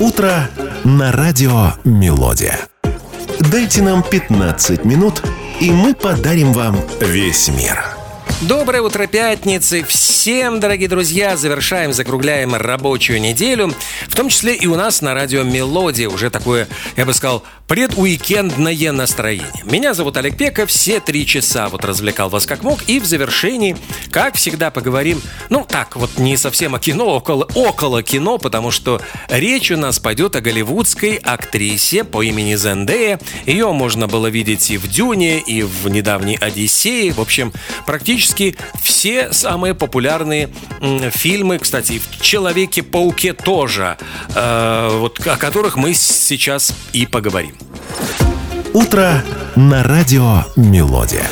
Утро на радио «Мелодия». Дайте нам 15 минут, и мы подарим вам весь мир. Доброе утро пятницы всем, дорогие друзья. Закругляем рабочую неделю. В том числе и у нас на радио «Мелодия». Уже такое, я бы сказал, предуикендное настроение. Меня зовут Олег Пека. Все 3 часа развлекал вас как мог. И в завершении, как всегда, поговорим, не совсем о кино, около кино, потому что речь у нас пойдет о голливудской актрисе по имени Зендея. Ее можно было видеть и в «Дюне», и в недавней «Одиссее». В общем, практически все самые популярные фильмы, кстати, в «Человеке-пауке» тоже, о которых мы сейчас и поговорим. Утро на радио «Мелодия».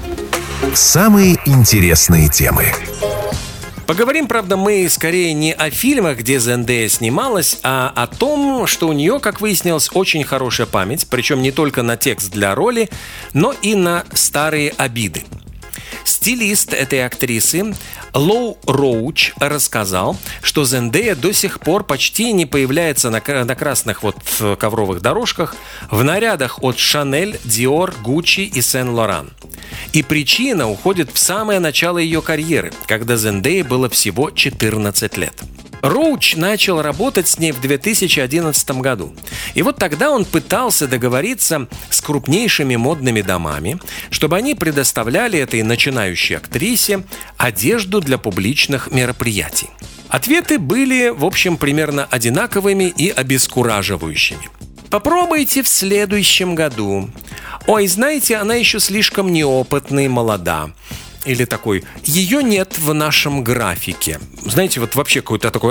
Самые интересные темы. Поговорим, правда, мы скорее не о фильмах, где Зендея снималась, а о том, что у нее, как выяснилось, очень хорошая память, причем не только на текст для роли, но и на старые обиды. Стилист этой актрисы Лоу Роуч рассказал, что Зендея до сих пор почти не появляется на красных ковровых дорожках в нарядах от Шанель, Диор, Гуччи и Сен-Лоран. И причина уходит в самое начало ее карьеры, когда Зендее было всего 14 лет. Роуч начал работать с ней в 2011 году. И тогда он пытался договориться с крупнейшими модными домами, чтобы они предоставляли этой начинающей актрисе одежду для публичных мероприятий. Ответы были, в общем, примерно одинаковыми и обескураживающими. Попробуйте в следующем году. Ой, знаете, она еще слишком неопытная и молода. Или такой, ее нет в нашем графике. Знаете, вообще какое-то такое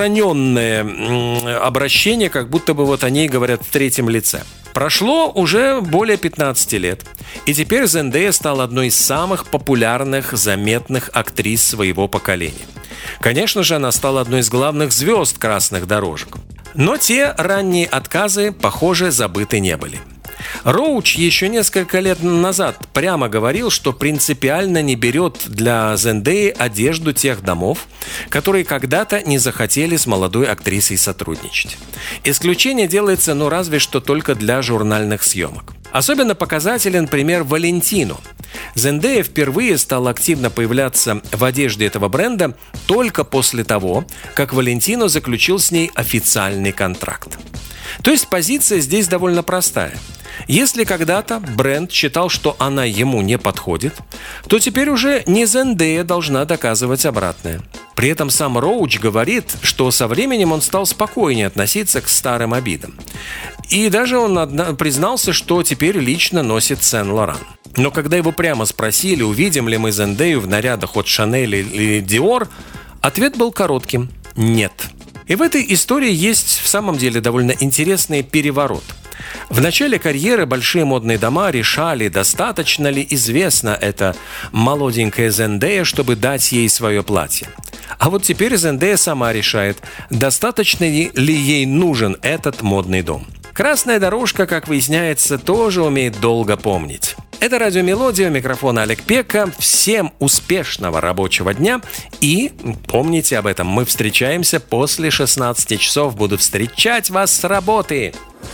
отстраненное обращение, как будто бы о ней говорят в третьем лице. Прошло уже более 15 лет, и теперь Зендея стала одной из самых популярных, заметных актрис своего поколения. Конечно же, она стала одной из главных звезд красных дорожек. Но те ранние отказы, похоже, забыты не были. Роуч еще несколько лет назад прямо говорил, что принципиально не берет для Зендеи одежду тех домов, которые когда-то не захотели с молодой актрисой сотрудничать. Исключение делается, разве что только для журнальных съемок. Особенно показателен пример Валентино. Зендея впервые стала активно появляться в одежде этого бренда только после того, как Валентино заключил с ней официальный контракт. То есть позиция здесь довольно простая. Если когда-то бренд считал, что она ему не подходит, то теперь уже не Зендея должна доказывать обратное. При этом сам Роуч говорит, что со временем он стал спокойнее относиться к старым обидам. И даже он признался, что теперь лично носит Сен-Лоран. Но когда его прямо спросили, увидим ли мы Зендею в нарядах от Шанель или Диор, ответ был коротким – нет. И в этой истории есть в самом деле довольно интересный переворот. В начале карьеры большие модные дома решали, достаточно ли известна эта молоденькая Зендея, чтобы дать ей свое платье. А теперь Зендея сама решает, достаточно ли ей нужен этот модный дом. Красная дорожка, как выясняется, тоже умеет долго помнить. Это радио «Мелодия», у микрофона Олег Пека. Всем успешного рабочего дня. И помните об этом, мы встречаемся после 16 часов. Буду встречать вас с работы.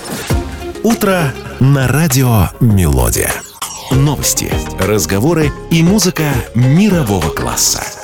Утро на радио «Мелодия». Новости, разговоры и музыка мирового класса.